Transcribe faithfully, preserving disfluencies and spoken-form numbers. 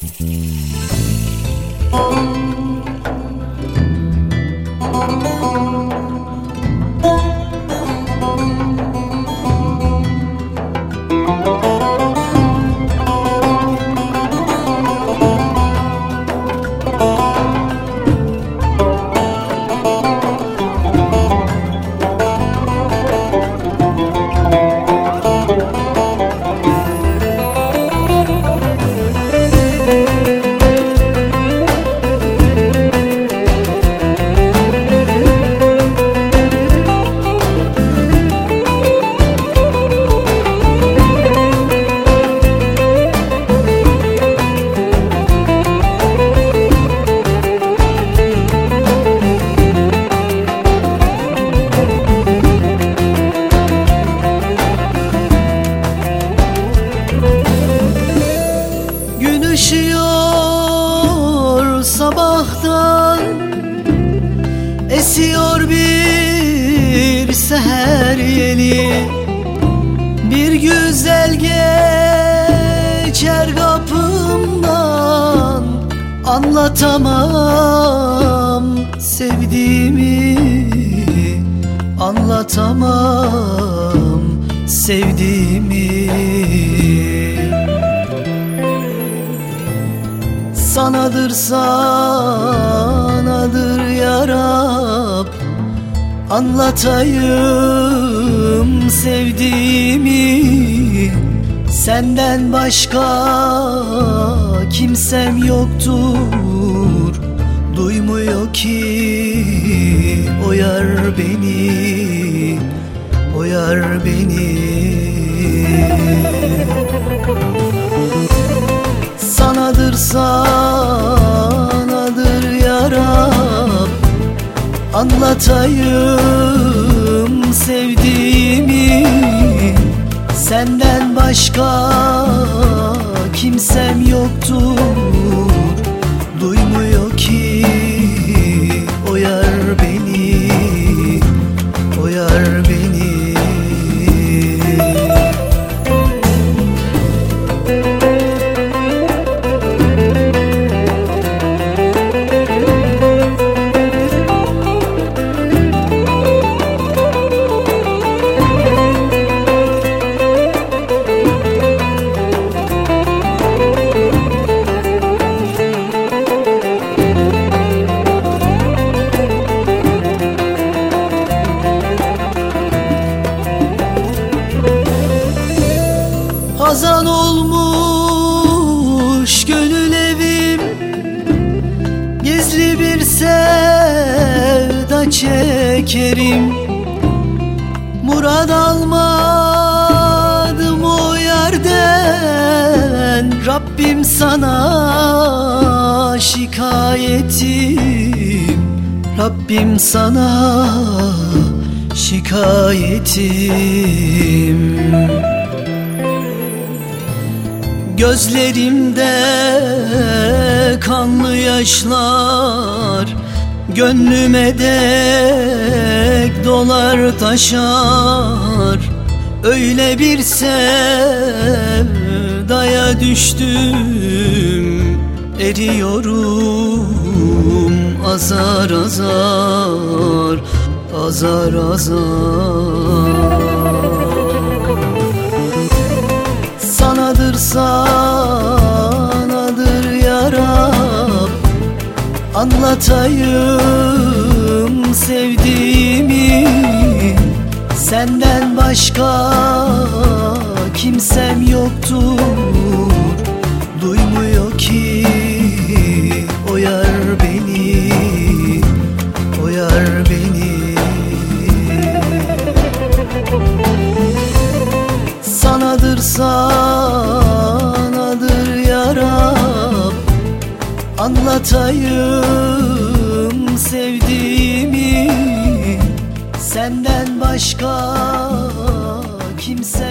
Işıyor sabahtan, esiyor bir seher yeli. Bir güzel geçer kapımdan, anlatamam sevdiğimi, anlatamam sevdiğimi. Sanadır sanadır ya Rab, anlatayım sevdiğimi. Senden başka kimsem yoktur, duymuyor ki o yar beni, o yar beni. Sanadır sanadır ya Rab, anlatayım sevdiğimi. Senden başka kimsem yoktur, duymuyor ki o yar beni, o yar beni. Hazan olmuş gönül evim, gizli bir sevda çekerim. Murad almadım o yerden, Rabbim sana şikayetim, Rabbim sana şikayetim. Gözlerimde kanlı yaşlar, gönlüme dek dolar taşar. Öyle bir sevdaya düştüm, eriyorum azar azar, azar azar. Sanadır sanadır ya Rab, anlatayım sevdiğimi. Senden başka kimsem yoktur, duymuyor ki o yar beni, o yar beni. Sanadır sanadır ya Rab, anlatayım sevdiğimi. Senden başka kimse